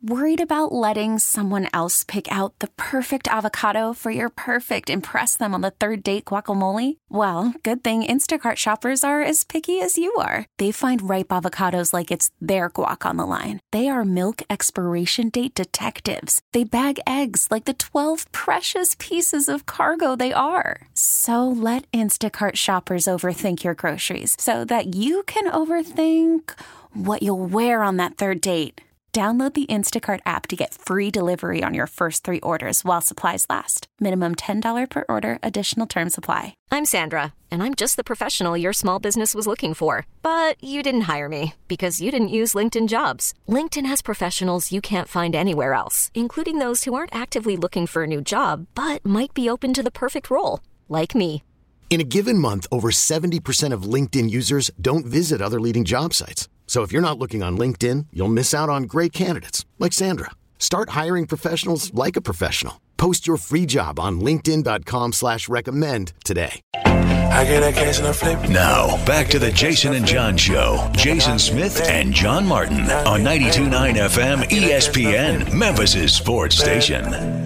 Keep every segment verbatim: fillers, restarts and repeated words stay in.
Worried about letting someone else pick out the perfect avocado for your perfect impress them on the third date guacamole? Well, good thing Instacart shoppers are as picky as you are. They find ripe avocados like it's their guac on the line. They are milk expiration date detectives. They bag eggs like the twelve precious pieces of cargo they are. So let Instacart shoppers overthink your groceries so that you can overthink what you'll wear on that third date. Download the Instacart app to get free delivery on your first three orders while supplies last. Minimum ten dollars per order. Additional terms apply. I'm Sandra, and I'm just the professional your small business was looking for. But you didn't hire me because you didn't use LinkedIn Jobs. LinkedIn has professionals you can't find anywhere else, including those who aren't actively looking for a new job, but might be open to the perfect role, like me. In a given month, over seventy percent of LinkedIn users don't visit other leading job sites. So if you're not looking on LinkedIn, you'll miss out on great candidates like Sandra. Start hiring professionals like a professional. Post your free job on linkedin dot com slash recommend today. I get a case and I flip. Now, back to the Jason and John Show. Jason Smith and John Martin on ninety-two point nine F M E S P N, Memphis' sports station.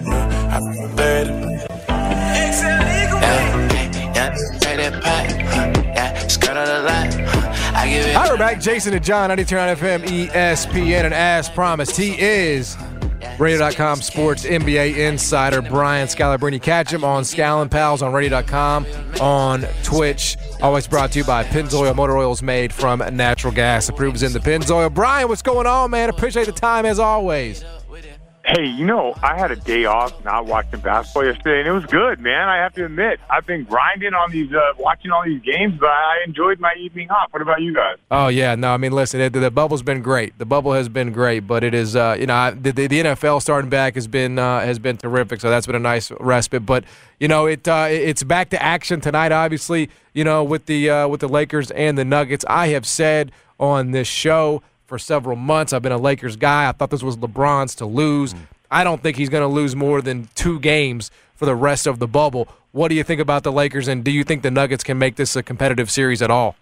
Hi, we're back. Jason and John, ninety-two point nine F M, E S P N, and as promised, he is radio dot com sports N B A insider Brian Scalabrine. Catch him on Scallon Pals on radio dot com, on Twitch. Always brought to you by Pennzoil Motor Oils made from natural gas. Approves in the Pennzoil. Brian, what's going on, man? Appreciate the time as always. Hey, you know, I had a day off not watching basketball yesterday, and it was good, man. I have to admit, I've been grinding on these, uh, watching all these games, but I enjoyed my evening off. What about you guys? Oh yeah, no, I mean, listen, it, the bubble's been great. The bubble has been great, but it is, uh, you know, I, the, the N F L starting back has been uh, has been terrific. So that's been a nice respite. But you know, it uh, it's back to action tonight. Obviously, you know, with the uh, with the Lakers and the Nuggets. I have said on this show for several months, I've been a Lakers guy. I thought this was LeBron's to lose. Mm. I don't think he's going to lose more than two games for the rest of the bubble. What do you think about the Lakers, and do you think the Nuggets can make this a competitive series at all?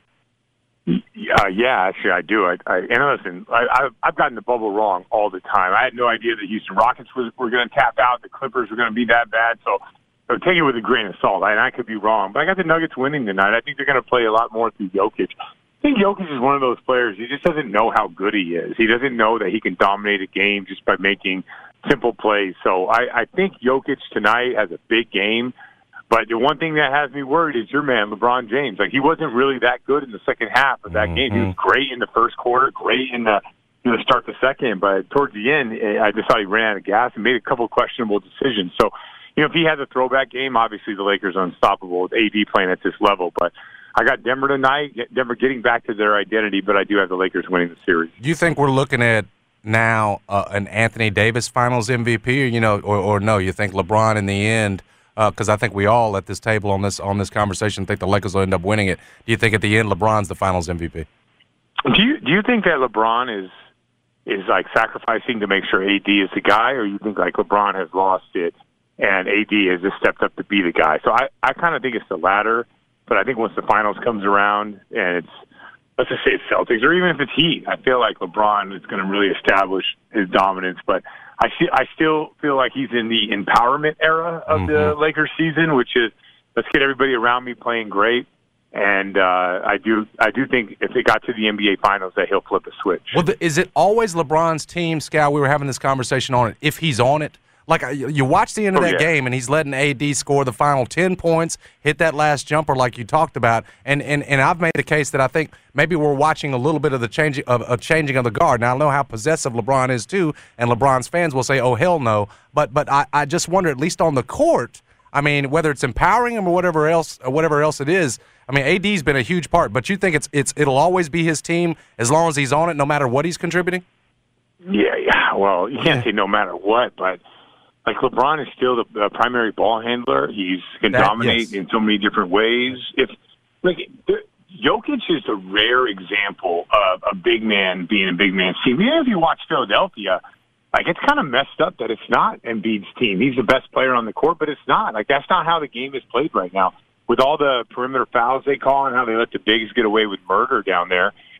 Uh, yeah, actually, I do. I, I, and listen, I, I've, I've gotten the bubble wrong all the time. I had no idea the Houston Rockets were, were going to tap out, the Clippers were going to be that bad. So, so take it with a grain of salt. I, and I could be wrong, but I got the Nuggets winning tonight. I think they're going to play a lot more through Jokic. I think Jokic is one of those players. He just doesn't know how good he is. He doesn't know that he can dominate a game just by making simple plays. So I, I think Jokic tonight has a big game. But the one thing that has me worried is your man, LeBron James. Like, he wasn't really that good in the second half of that mm-hmm. game. He was great in the first quarter, great in the you know, start the second. But towards the end, I just thought he ran out of gas and made a couple of questionable decisions. So, you know, if he has a throwback game, obviously the Lakers are unstoppable with A D playing at this level. But I got Denver tonight, Denver getting back to their identity, but I do have the Lakers winning the series. Do you think we're looking at now uh, an Anthony Davis Finals M V P, or you know, or, or no? You think LeBron in the end? Because uh, I think we all at this table on this on this conversation think the Lakers will end up winning it. Do you think at the end LeBron's the Finals M V P? Do you do you think that LeBron is is like sacrificing to make sure A D is the guy, or you think like LeBron has lost it and A D has just stepped up to be the guy? So I I kind of think it's the latter. But I think once the finals comes around and it's, let's just say it's Celtics, or even if it's Heat, I feel like LeBron is going to really establish his dominance. But I see, I still feel like he's in the empowerment era of mm-hmm. the Lakers season, which is let's get everybody around me playing great. And uh, I do, I do think if it got to the N B A Finals, that he'll flip a switch. Well, the, is it always LeBron's team, Scal? We were having this conversation on it. If he's on it. Like, you watch the end of oh, that yeah. game, and he's letting A D score the final ten points, hit that last jumper like you talked about. And and, and I've made the case that I think maybe we're watching a little bit of the changing of, of changing of the guard. Now, I know how possessive LeBron is, too, and LeBron's fans will say, oh, hell no. But but I, I just wonder, at least on the court, I mean, whether it's empowering him or whatever else or whatever else it is, I mean, A D's been a huge part. But you think it's it's it'll always be his team as long as he's on it, no matter what he's contributing? Yeah, yeah. Well, you can't say no matter what, but like LeBron is still the, the primary ball handler. He's can that, dominate yes. in so many different ways. If like there, Jokic is a rare example of a big man being a big man's team. Even if you watch Philadelphia, like it's kind of messed up that it's not Embiid's team. He's the best player on the court, but it's not. Like that's not how the game is played right now. With all the perimeter fouls they call and how they let the bigs get away with murder down there,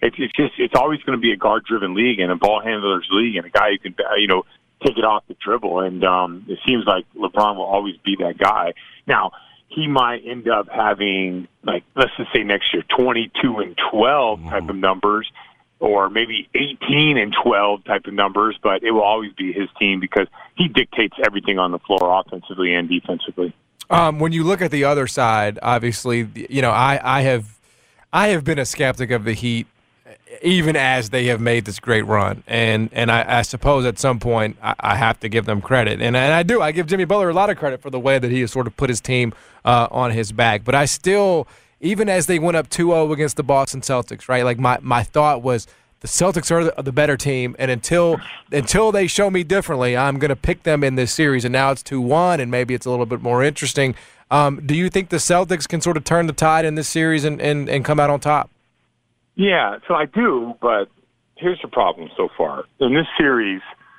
It's, it's just it's always going to be a guard-driven league and a ball handler's league and a guy who can, you know, take it off the dribble. And um, it seems like LeBron will always be that guy. Now, he might end up having, like, let's just say next year, twenty-two and twelve type of numbers, or maybe eighteen and twelve type of numbers, but it will always be his team because he dictates everything on the floor offensively and defensively. Um, when you look at the other side, obviously, you know, I, I have I have been a skeptic of the Heat even as they have made this great run. And and I, I suppose at some point I, I have to give them credit. And, and I do. I give Jimmy Butler a lot of credit for the way that he has sort of put his team uh, on his back. But I still, even as they went up two oh against the Boston Celtics, right, like my, my thought was the Celtics are the, the better team. And until until they show me differently, I'm going to pick them in this series. And now it's two one, and maybe it's a little bit more interesting. Um, do you think the Celtics can sort of turn the tide in this series and, and, and come out on top? Yeah, so I do, but here's the problem so far. In this series,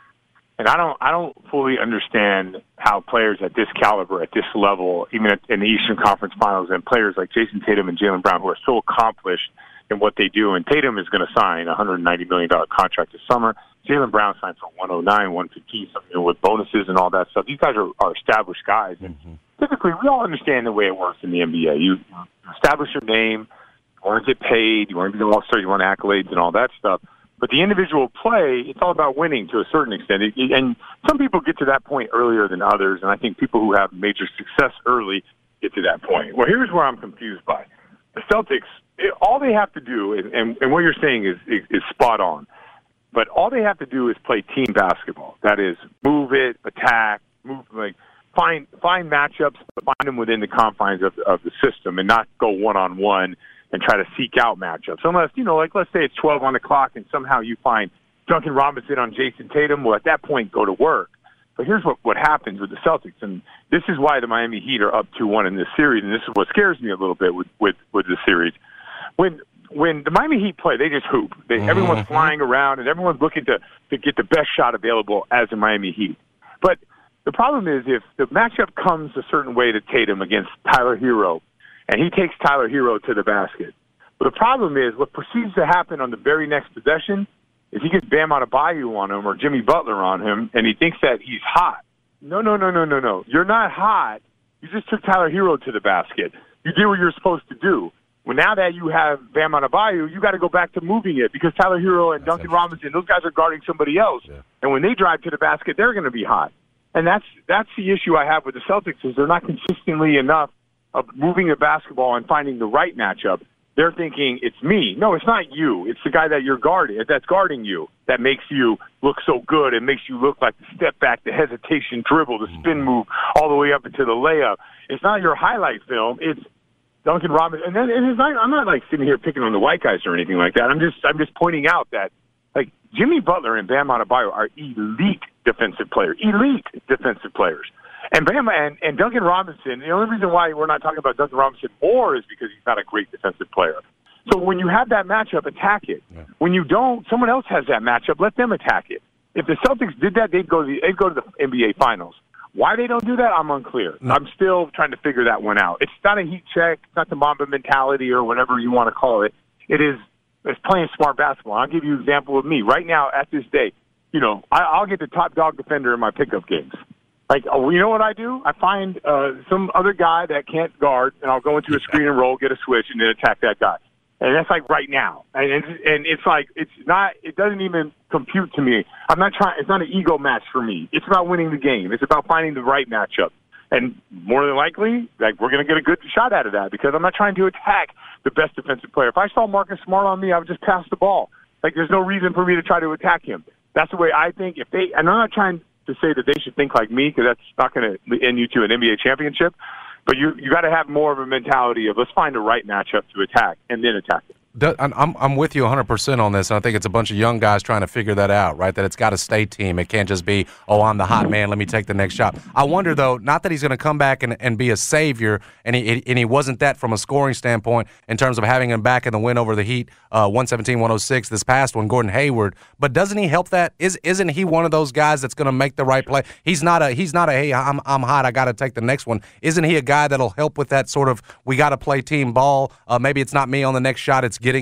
and I don't I don't fully understand how players at this caliber, at this level, even at, in the Eastern Conference Finals, and players like Jason Tatum and Jaylen Brown who are so accomplished in what they do, and Tatum is going to sign a one hundred ninety million dollars contract this summer. Jaylen Brown signed for one oh nine, one fifteen, something, you know, with bonuses and all that stuff. These guys are, are established guys, and mm-hmm. typically we all understand the way it works in the N B A. You establish your name, you want to get paid, you want to be an all-star, you want accolades and all that stuff. But the individual play, it's all about winning to a certain extent. And some people get to that point earlier than others, and I think people who have major success early get to that point. Well, here's where I'm confused by. The Celtics, it, all they have to do, is, and, and what you're saying is, is, is spot on, but all they have to do is play team basketball. That is, move it, attack, move, like, find find matchups, but find them within the confines of, of the system and not go one-on-one and try to seek out matchups. Unless, you know, like let's say it's twelve on the clock and somehow you find Duncan Robinson on Jason Tatum, well, at that point, go to work. But here's what, what happens with the Celtics, and this is why the Miami Heat are up two one in this series, and this is what scares me a little bit with, with, with the series. When when the Miami Heat play, they just hoop. They, mm-hmm. Everyone's flying around, and everyone's looking to, to get the best shot available as the Miami Heat. But the problem is if the matchup comes a certain way to Tatum against Tyler Hero, and he takes Tyler Hero to the basket. But the problem is what proceeds to happen on the very next possession is he gets Bam Adebayo on him or Jimmy Butler on him, and he thinks that he's hot. No, no, no, no, no, no. You're not hot. You just took Tyler Hero to the basket. You did what you're supposed to do. Well, now that you have Bam Adebayo, you got to go back to moving it because Tyler Hero and that's Duncan Robinson, those guys are guarding somebody else. Yeah. And when they drive to the basket, they're going to be hot. And that's that's the issue I have with the Celtics is they're not consistently enough of moving the basketball and finding the right matchup. They're thinking, it's me. No, it's not you. It's the guy that you're guarding, that's guarding you that makes you look so good. It makes you look like the step back, the hesitation dribble, the spin move, all the way up into the layup. It's not your highlight film. It's Duncan Robinson. And then and it's not, I'm not like sitting here picking on the white guys or anything like that. I'm just I'm just pointing out that like Jimmy Butler and Bam Adebayo are elite defensive players, elite defensive players. And Bam and, and Duncan Robinson, the only reason why we're not talking about Duncan Robinson more is because he's not a great defensive player. So when you have that matchup, attack it. Yeah. When you don't, someone else has that matchup, let them attack it. If the Celtics did that, they'd go to the, they'd go to the N B A Finals. Why they don't do that, I'm unclear. No. I'm still trying to figure that one out. It's not a heat check. It's not the Mamba mentality or whatever you want to call it. It is it's playing smart basketball. I'll give you an example of me. Right now, at this day, you know, I, I'll get the top dog defender in my pickup games. Like, oh, you know what I do? I find uh, some other guy that can't guard, and I'll go into a screen and roll, get a switch, and then attack that guy. And that's like right now. And it's, and it's like, it's not, it doesn't even compute to me. I'm not trying, it's not an ego match for me. It's about winning the game. It's about finding the right matchup. And more than likely, like, we're going to get a good shot out of that because I'm not trying to attack the best defensive player. If I saw Marcus Smart on me, I would just pass the ball. Like, there's no reason for me to try to attack him. That's the way I think. If they, and I'm not trying to say that they should think like me because that's not going to end you to an N B A championship. But you you got to have more of a mentality of let's find the right matchup to attack and then attack it. I'm I'm with you one hundred percent on this, and I think it's a bunch of young guys trying to figure that out, right? That it's got to stay team. It can't just be, oh, I'm the hot man, let me take the next shot. I wonder, though, not that he's going to come back and, and be a savior, and he and he wasn't that from a scoring standpoint in terms of having him back in the win over the Heat, uh, one seventeen one oh six this past one, Gordon Hayward. But doesn't he help that? Is isn't he one of those guys that's going to make the right play? He's not a he's not a hey, I'm I'm hot, I got to take the next one. Isn't he a guy that'll help with that sort of we got to play team ball? Uh, maybe it's not me on the next shot, it's getting it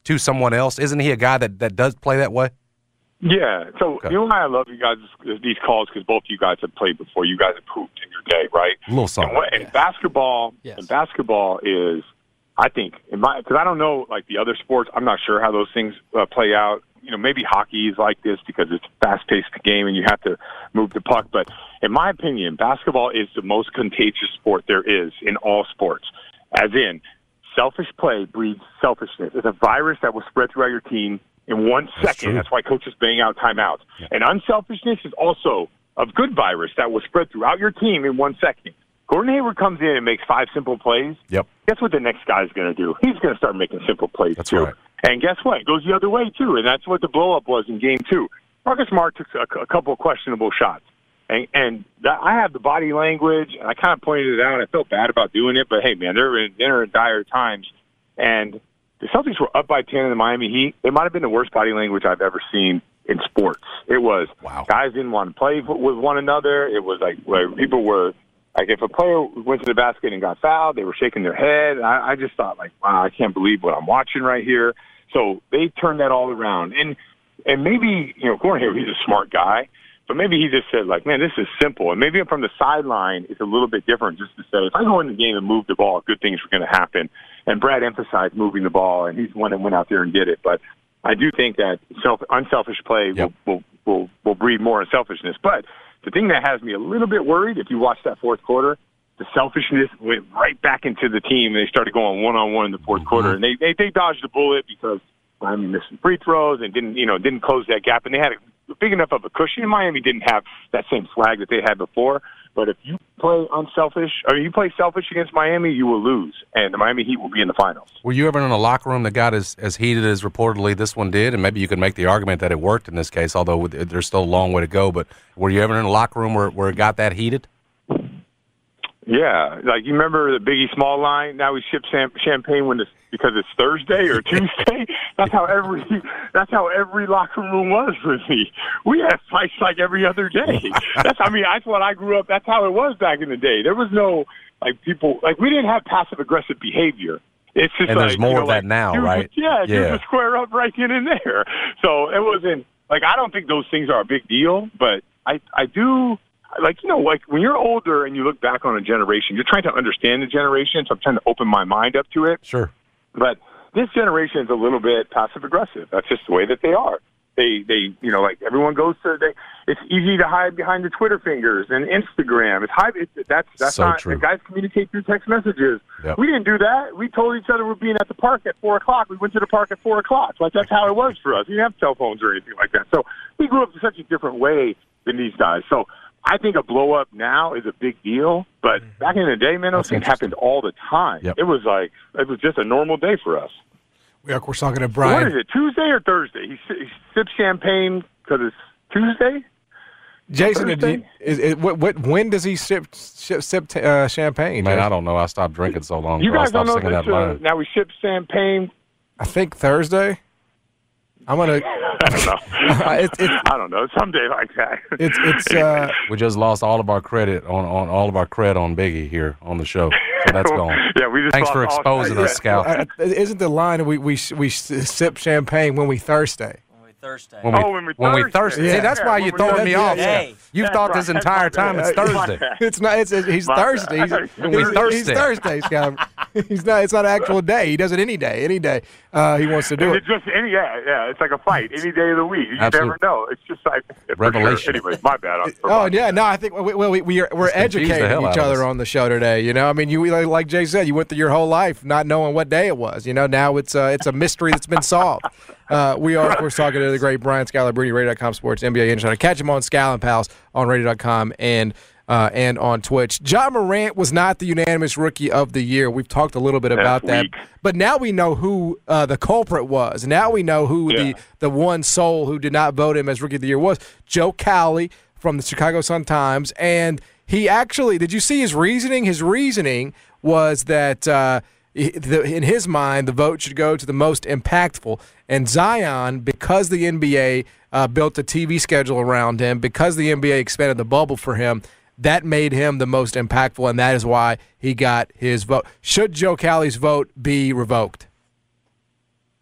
to someone else? Isn't he a guy that, that does play that way? Yeah. So Okay. you know why I love you guys these calls, because both you guys have played before. You guys have pooped in your day, right? A little And, something. what, and basketball, Yes. and basketball is, I think, in my because I don't know like the other sports. I'm not sure how those things uh, play out. You know, maybe hockey is like this because it's a fast-paced game and you have to move the puck. But in my opinion, basketball is the most contagious sport there is in all sports. As in, selfish play breeds selfishness. It's a virus that will spread throughout your team in one That's second. true. That's why coaches bang out timeouts. And unselfishness is also a good virus that will spread throughout your team in one second. Gordon Hayward comes in and makes five simple plays. Yep. Guess what the next guy's going to do? He's going to start making simple plays, That's too. right. And guess what? It goes the other way, too, and that's what the blow-up was in Game two. Marcus Smart took a, a couple of questionable shots. And, and that, I have the body language, and I kind of pointed it out. I felt bad about doing it, but, hey, man, they're in, they're in dire times. And the Celtics were up by ten in the Miami Heat. It might have been the worst body language I've ever seen in sports. It was Wow. guys didn't want to play with one another. It was like where people were like, if a player went to the basket and got fouled, they were shaking their head. I, I just thought, like, wow, I can't believe what I'm watching right here. So they turned that all around. And and maybe, you know, Gordon Hayward, he's a smart guy, but maybe he just said, like, man, this is simple. And maybe from the sideline, it's a little bit different just to say, if I go in the game and move the ball, good things are going to happen. And Brad emphasized moving the ball, and he's the one that went out there and did it. But I do think that self, unselfish play Yep. will, will, will, will breed more unselfishness. But the thing that has me a little bit worried, if you watch that fourth quarter, the selfishness went right back into the team, and they started going one-on-one in the fourth Mm-hmm. quarter. And they, they, they dodged a bullet because Miami missed some free throws and didn't, you know, didn't close that gap. And they had a big enough of a cushion. Miami didn't have that same swag that they had before. But if you play unselfish, or you play selfish against Miami, you will lose, and the Miami Heat will be in the finals. Were you ever in a locker room that got as, as heated as reportedly this one did? And maybe you could make the argument that it worked in this case, although there's still a long way to go. But were you ever in a locker room where, where it got that heated? Yeah, like you remember the Biggie Small line? Now we ship cham- champagne when it's because it's Thursday or Tuesday. That's how every that's how every locker room was for me. We had fights like every other day. That's I mean that's what I grew up. That's how it was back in the day. There was no like people like we didn't have passive aggressive behavior. It's just And like, there's more you know, of that like, now, dude, right? Yeah, Yeah. dude, just square up right in and there. So it wasn't like I don't think those things are a big deal, but I I do. Like, you know, like when you're older and you look back on a generation, you're trying to understand the generation, so I'm trying to open my mind up to it. Sure. But this generation is a little bit passive-aggressive. That's just the way that they are. They, they, you know, like everyone goes to, they, it's easy to hide behind the Twitter fingers and Instagram. It's hide, it's, that's that's So not, true. the guys communicate through text messages. Yep. We didn't do that. We told each other we're being at the park at four o'clock. We went to the park at four o'clock. Like, that's how it was for us. We didn't have cell phones or anything like that. So we grew up in such a different way than these guys. So I think a blow up now is a big deal, but back in the day, man, those things happened all the time. Yep. It was like it was just a normal day for us. We are, of course, talking to What Brian. is it? Tuesday or Thursday? He, si- he sips champagne because it's Tuesday. Jason, Thursday? did you- is, is, what, what, when does he sip, sip, sip uh, champagne? Man, Jason? I don't know. I stopped drinking so long You ago. I guys don't stopped know singing this? that Uh, line. now we sip champagne. I think Thursday. I'm gonna. I don't know. it's, it's, I don't know. Someday like that. it's it's uh, We just lost all of our credit on, on all of our cred on Biggie here on the show. So that's gone. Yeah, we just Thanks lost for all- exposing yeah. us, Scal. uh, isn't the line we we we sip champagne when we thirsty? Thursday. When we, Oh, when we when we Thursday. thirsty. Yeah. See, that's Yeah, why when you're we throwing me Thursday. off. Hey. You've That's thought this right. entire That's time right. it's That's Thursday. right. It's not. It's, it's he's My thirsty. He's, bad. he's, We thirsty. he's thirsty. Scott. He's not. It's not an actual day. He does it any day. Any day uh, he wants to do And it. It's just any yeah, yeah. It's like a fight any day of the week. You Absolutely. never know. It's just like for Revelation. Sure. Anyway, my bad. I'm- Oh yeah, no, I think we, well, we, we are, we're Just confuse the educating hell each out of other us. on the show today. You know, I mean, you like, like Jay said, you went through your whole life not knowing what day it was. You know, now it's uh, it's a mystery that's been solved. Uh, we are, of course, talking to the great Brian Scalabrine, radio dot com Sports, N B A Insider. Catch him on Scal and Pals on radio dot com and uh, and on Twitch. John Morant was not the unanimous Rookie of the Year. We've talked a little bit about that, weak. but now we know who uh, the culprit was. Now we know who Yeah. the the one soul who did not vote him as Rookie of the Year was. Joe Cowley from the Chicago Sun-Times, and he actually, did you see his reasoning? His reasoning was that uh, he- the, in his mind, the vote should go to the most impactful. And Zion, because the N B A uh, built a T V schedule around him, because the N B A expanded the bubble for him, that made him the most impactful, and that is why he got his vote. Should Joe Cowley's vote be revoked?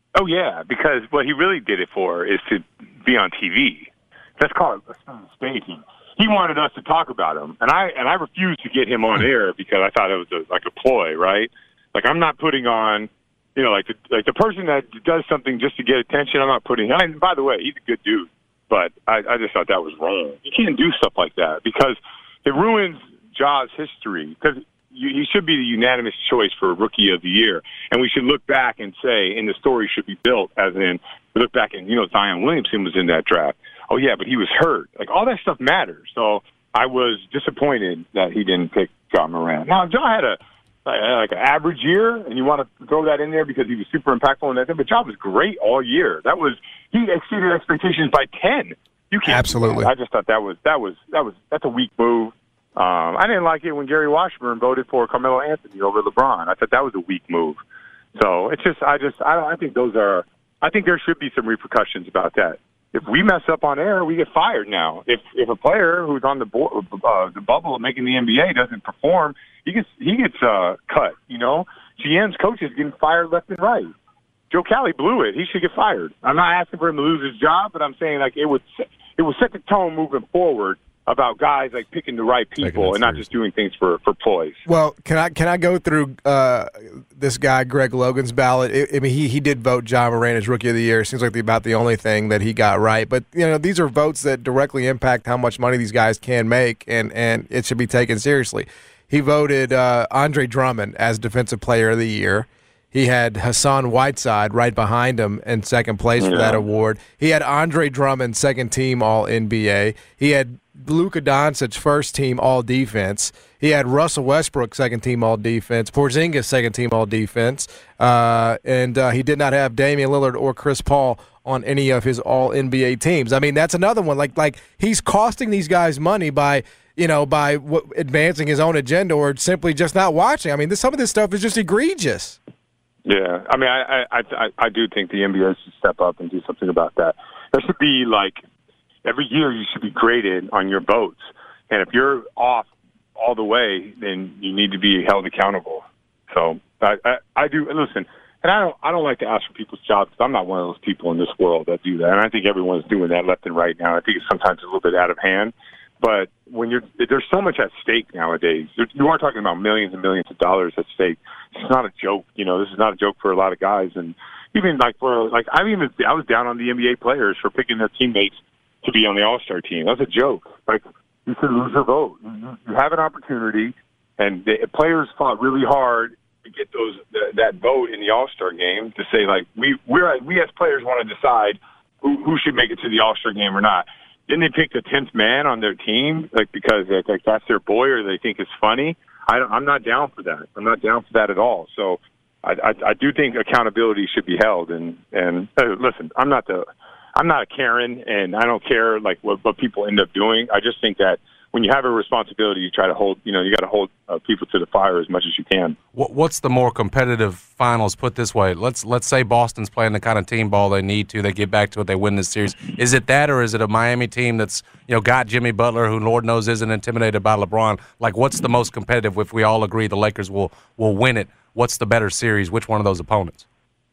Oh, yeah, because what he really did it for is to be on T V. Let's call it a spade. He, he wanted us to talk about him, and I and I refused to get him on air because I thought it was a, like a ploy, right? Like, I'm not putting on, you know, like the, like the person that does something just to get attention, I'm not putting – and by the way, he's a good dude, but I, I just thought that was wrong. You can't do stuff like that because it ruins Ja's history because – he should be the unanimous choice for Rookie of the Year. And we should look back and say, and the story should be built as in, we look back and, you know, Zion Williamson was in that draft. Oh, yeah, but he was hurt. Like, all that stuff matters. So I was disappointed that he didn't pick Ja Morant. Now, Ja had a like an average year, and you want to throw that in there because he was super impactful in that, but Ja was great all year. That was he exceeded expectations by ten. You can't Absolutely. I just thought that was that was that was that's a weak move. Um, I didn't like it when Gary Washburn voted for Carmelo Anthony over LeBron. I thought that was a weak move. So it's just, I just, I, I think those are, I think there should be some repercussions about that. If we mess up on air, we get fired now. If if a player who's on the bo- uh, the bubble of making the N B A doesn't perform, he gets he gets uh, cut. You know, G M's coaches getting fired left and right. Joe Cali blew it. He should get fired. I'm not asking for him to lose his job, but I'm saying like it would it would set the tone moving forward about guys like picking the right people and not just doing things for, for ploys. Well, can I can I go through uh, this guy Greg Logan's ballot? I, I mean, he he did vote Ja Morant as Rookie of the Year. It seems like the, about the only thing that he got right. But you know, these are votes that directly impact how much money these guys can make, and and it should be taken seriously. He voted uh, Andre Drummond as Defensive Player of the Year. He had Hassan Whiteside right behind him in second place for yeah. that award. He had Andre Drummond, second team All N B A. He had Luka Doncic, first team All Defense. He had Russell Westbrook, second team All Defense. Porzingis, second team All Defense. Uh, and uh, he did not have Damian Lillard or Chris Paul on any of his All N B A teams. I mean, that's another one. Like, like he's costing these guys money by, you know, by w- advancing his own agenda or simply just not watching. I mean, this, some of this stuff is just egregious. Yeah, I mean, I, I I I do think the N B A should step up and do something about that. There should be like every year you should be graded on your votes, and if you're off all the way, then you need to be held accountable. So I I, I do listen, and I don't I don't like to ask for people's jobs because I'm not one of those people in this world that do that, and I think everyone's doing that left and right now. I think it's sometimes a little bit out of hand. But when you're, there's so much at stake nowadays. You are talking about millions and millions of dollars at stake. It's not a joke, you know. This is not a joke for a lot of guys, and even like for like I even I was down on the N B A players for picking their teammates to be on the All-Star team. That was a joke. Like you should lose your vote. You, you have an opportunity, and the players fought really hard to get those th- that vote in the All-Star game to say like we we're we as players want to decide who, who should make it to the All-Star game or not. Then they pick the tenth man on their team, like because like that's their boy or they think it's funny. I don't, I'm not down for that. I'm not down for that at all. So I, I, I do think accountability should be held. And and uh, listen, I'm not the I'm not a Karen, and I don't care like what, what people end up doing. I just think that when you have a responsibility, you try to hold. You know, you got to hold uh, people to the fire as much as you can. What's the more competitive finals? Put this way, let's let's say Boston's playing the kind of team ball they need to. They get back to it. They win this series. Is it that, or is it a Miami team that's you know got Jimmy Butler, who Lord knows isn't intimidated by LeBron? Like, what's the most competitive? If we all agree the Lakers will will win it, what's the better series? Which one of those opponents?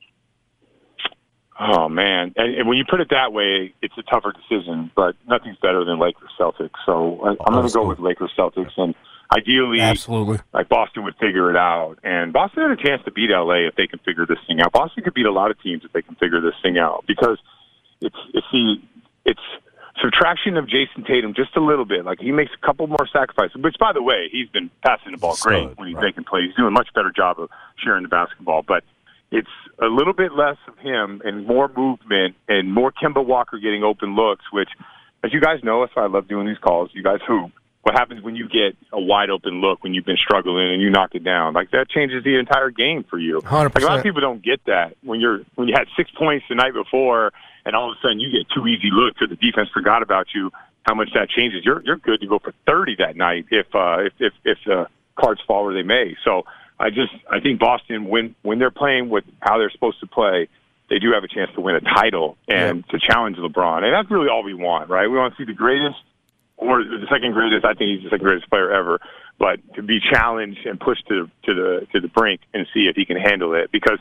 Oh, man. And, and when you put it that way, it's a tougher decision, but nothing's better than Lakers Celtics. So I, I'm going to go with Lakers Celtics. And ideally, Absolutely. like Boston would figure it out. And Boston had a chance to beat L A if they can figure this thing out. Boston could beat a lot of teams if they can figure this thing out because it's, it's the, it's subtraction of Jason Tatum just a little bit. Like he makes a couple more sacrifices, which, by the way, he's been passing the ball great Stud, when he's right. making plays. He's doing a much better job of sharing the basketball. But it's a little bit less of him and more movement and more Kemba Walker getting open looks, which, as you guys know, that's why I love doing these calls. You guys hoop. What happens when you get a wide open look when you've been struggling and you knock it down? Like that changes the entire game for you. one hundred percent. Like a lot of people don't get that when you're when you had six points the night before and all of a sudden you get two easy looks or the defense forgot about you. How much that changes? You're you're good to go for thirty that night if uh, if if if the cards fall where they may. So. I just I think Boston, when when they're playing with how they're supposed to play, they do have a chance to win a title and yeah. to challenge LeBron. And that's really all we want, right? We want to see the greatest or the second greatest. I think he's the second greatest player ever. But to be challenged and pushed to to the to the brink and see if he can handle it. Because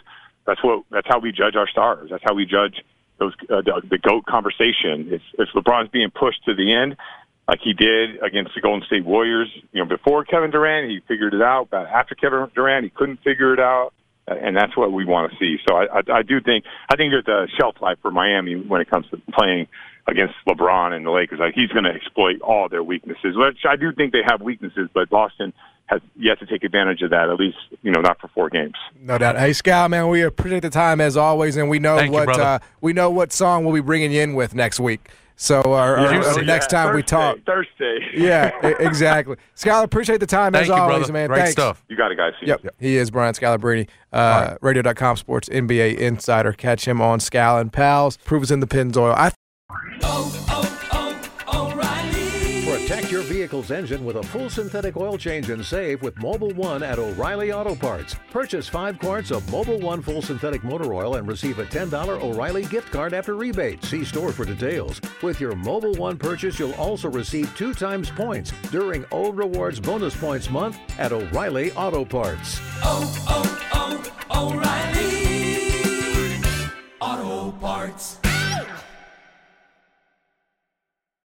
That's what. That's how we judge our stars. That's how we judge those uh, the, the GOAT conversation. If, if LeBron's being pushed to the end, like he did against the Golden State Warriors, you know, before Kevin Durant, he figured it out. But after Kevin Durant, he couldn't figure it out, and that's what we want to see. So I, I, I do think I think there's a shelf life for Miami when it comes to playing against LeBron and the Lakers. Like, he's going to exploit all their weaknesses, which I do think they have weaknesses, but Boston has yet to take advantage of that, at least, you know, not for four games. No doubt. Hey, Scal, man, we appreciate the time as always, and we know Thank what you, uh, we know what song we'll be bringing you in with next week. So, or, or, Yeah, or next time Thursday, we talk. Thursday. Yeah, exactly. Scal, appreciate the time Thank as you, always, brother. man. Great Thanks. stuff. You got it, guys. See Yep. you. He is Brian Scalabrine, uh, right. radio dot com Sports N B A Insider. Catch him on Scal and Pals. Proof is in the Pennzoil. I Protect your vehicle's engine with a full synthetic oil change and save with Mobil one at O'Reilly Auto Parts. Purchase five quarts of Mobil one full synthetic motor oil and receive a ten dollars O'Reilly gift card after rebate. See store for details. With your Mobil one purchase, you'll also receive two times points during O Rewards Bonus Points Month at O'Reilly Auto Parts. Oh, oh, oh, O'Reilly Auto Parts.